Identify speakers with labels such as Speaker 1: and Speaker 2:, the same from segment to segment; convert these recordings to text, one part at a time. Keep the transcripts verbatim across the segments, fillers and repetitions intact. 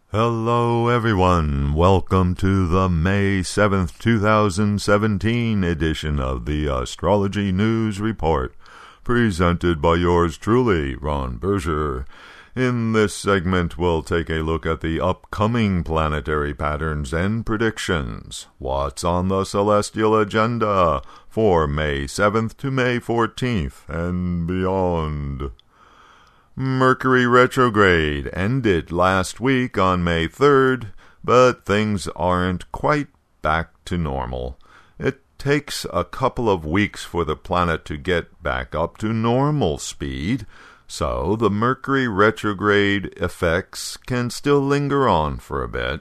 Speaker 1: Hello everyone, welcome to the May seventh, two thousand seventeen edition of the Astrology News Report, presented by yours truly, Ron Berger. In this segment, we'll take a look at the upcoming planetary patterns and predictions. What's on the celestial agenda for May seventh to May fourteenth and beyond? Mercury retrograde ended last week on May third, but things aren't quite back to normal. It takes a couple of weeks for the planet to get back up to normal speed, so the Mercury retrograde effects can still linger on for a bit.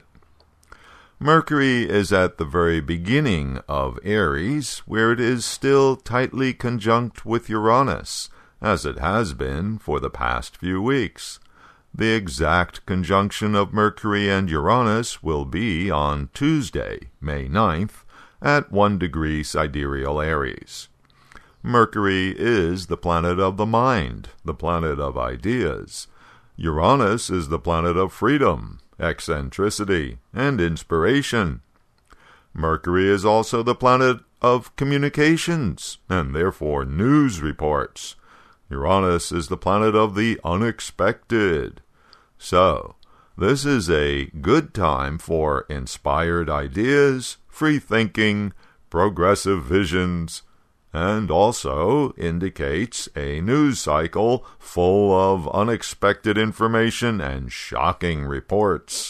Speaker 1: Mercury is at the very beginning of Aries, where it is still tightly conjunct with Uranus, as it has been for the past few weeks. The exact conjunction of Mercury and Uranus will be on Tuesday, May ninth, at one degree sidereal Aries. Mercury is the planet of the mind, the planet of ideas. Uranus is the planet of freedom, eccentricity, and inspiration. Mercury is also the planet of communications, and therefore news reports. Uranus is the planet of the unexpected. So, this is a good time for inspired ideas, free thinking, progressive visions, and also indicates a news cycle full of unexpected information and shocking reports.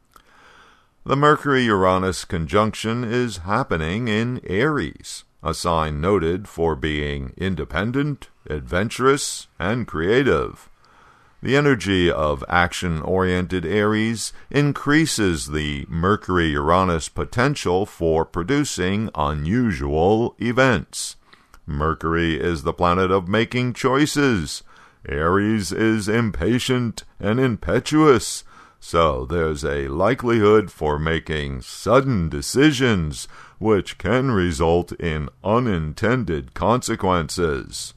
Speaker 1: The Mercury-Uranus conjunction is happening in Aries, a sign noted for being independent, adventurous, and creative. The energy of action-oriented Aries increases the Mercury-Uranus potential for producing unusual events. Mercury is the planet of making choices. Aries is impatient and impetuous, so there's a likelihood for making sudden decisions, which can result in unintended consequences.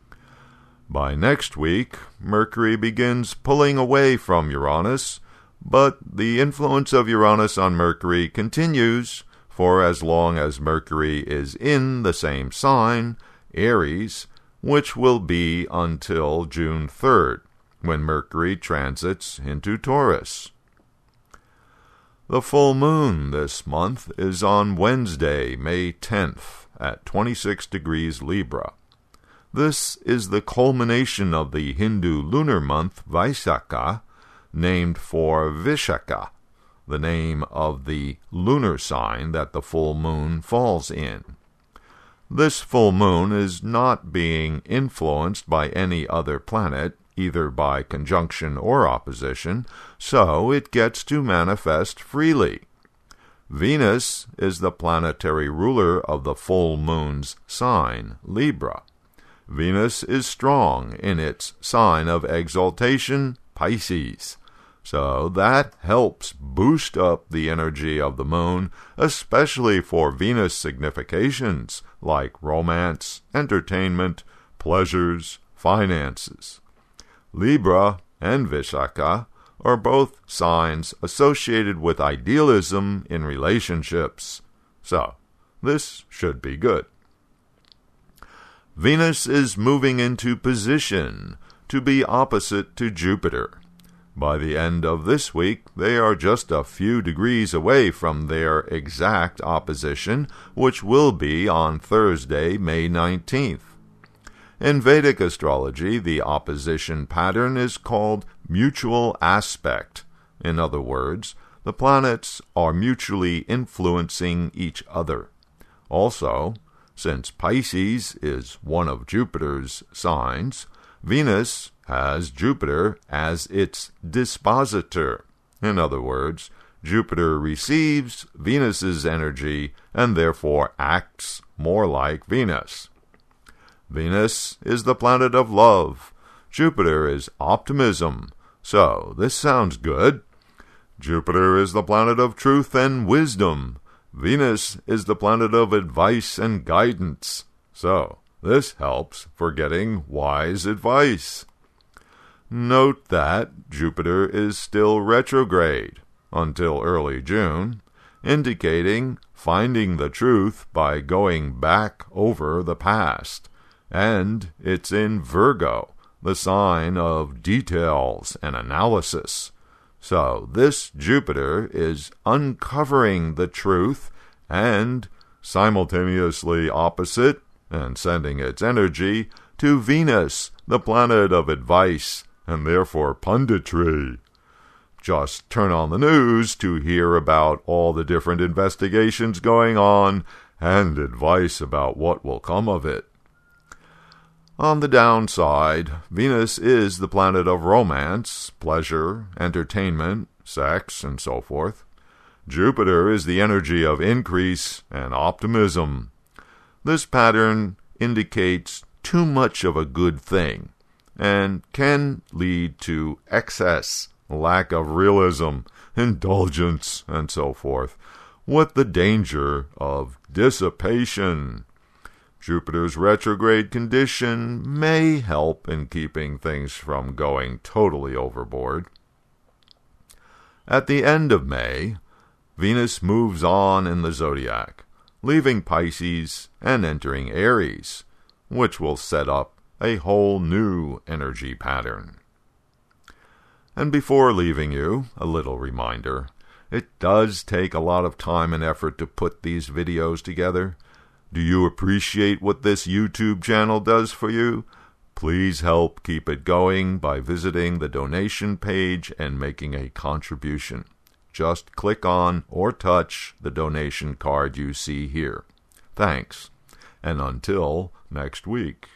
Speaker 1: By next week, Mercury begins pulling away from Uranus, but the influence of Uranus on Mercury continues for as long as Mercury is in the same sign, Aries, which will be until June third, when Mercury transits into Taurus. The full moon this month is on Wednesday, May tenth, at twenty-six degrees Libra. This is the culmination of the Hindu lunar month Vaisakha, named for Vishaka, the name of the lunar sign that the full moon falls in. This full moon is not being influenced by any other planet, either by conjunction or opposition, so it gets to manifest freely. Venus is the planetary ruler of the full moon's sign, Libra. Venus is strong in its sign of exaltation, Pisces, so that helps boost up the energy of the moon, especially for Venus significations like romance, entertainment, pleasures, finances. Libra and Vishaka are both signs associated with idealism in relationships, so this should be good. Venus is moving into position to be opposite to Jupiter. By the end of this week, they are just a few degrees away from their exact opposition, which will be on Thursday, May nineteenth. In Vedic astrology, the opposition pattern is called mutual aspect. In other words, the planets are mutually influencing each other. Also, since Pisces is one of Jupiter's signs, Venus has Jupiter as its dispositor. In other words, Jupiter receives Venus's energy and therefore acts more like Venus. Venus is the planet of love. Jupiter is optimism. So, this sounds good. Jupiter is the planet of truth and wisdom. Venus is the planet of advice and guidance. So, this helps for getting wise advice. Note that Jupiter is still retrograde, until early June, indicating finding the truth by going back over the past. And it's in Virgo, the sign of details and analysis. So this Jupiter is uncovering the truth and simultaneously opposite and sending its energy to Venus, the planet of advice and therefore punditry. Just turn on the news to hear about all the different investigations going on and advice about what will come of it. On the downside, Venus is the planet of romance, pleasure, entertainment, sex, and so forth. Jupiter is the energy of increase and optimism. This pattern indicates too much of a good thing and can lead to excess, lack of realism, indulgence, and so forth, with the danger of dissipation. Jupiter's retrograde condition may help in keeping things from going totally overboard. At the end of May, Venus moves on in the zodiac, leaving Pisces and entering Aries, which will set up a whole new energy pattern. And before leaving you, a little reminder, it does take a lot of time and effort to put these videos together. Do you appreciate what this YouTube channel does for you? Please help keep it going by visiting the donation page and making a contribution. Just click on or touch the donation card you see here. Thanks, and until next week.